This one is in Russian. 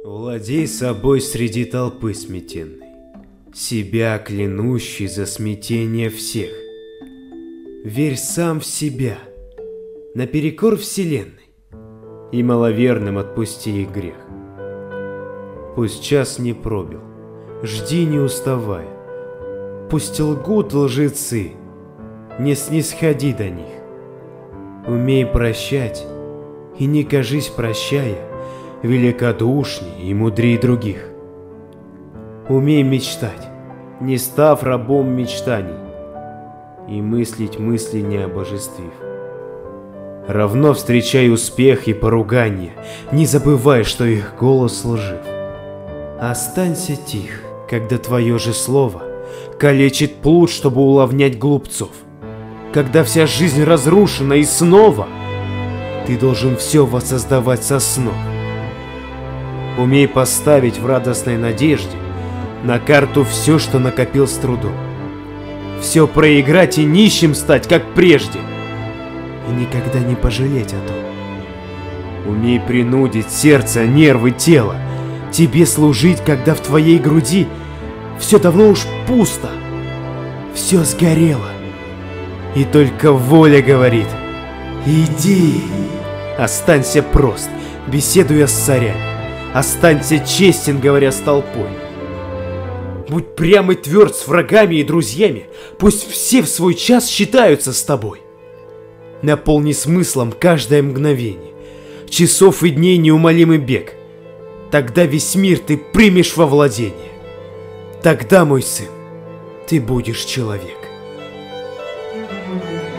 Владей собой среди толпы сметенной, себя клянущий за смятение всех. Верь сам в себя, наперекор вселенной, и маловерным отпусти их грех. Пусть час не пробил, жди не уставая, пусть лгут лжецы, не снисходи до них. Умей прощать, и не кажись, прощая, великодушней и мудрей других. Умей мечтать, не став рабом мечтаний, и мыслить мысли не обожествив. Равно встречай успех и поругание, не забывай, что их голос лжив. Останься тих, когда твое же слово калечит плут, чтобы уловнять глупцов. Когда вся жизнь разрушена и снова ты должен все воссоздавать со снов. Умей поставить в радостной надежде на карту все, что накопил с трудом. Все проиграть и нищим стать, как прежде, и никогда не пожалеть о том. Умей принудить сердце, нервы, тело тебе служить, когда в твоей груди все давно уж пусто, все сгорело, и только воля говорит: иди. Останься прост, беседуя с царями, останься честен, говоря с толпой. Будь прям и тверд с врагами и друзьями, пусть все в свой час считаются с тобой. Наполни смыслом каждое мгновение, часов и дней неумолимый бег. Тогда весь мир ты примешь во владение. Тогда, мой сын, ты будешь человек.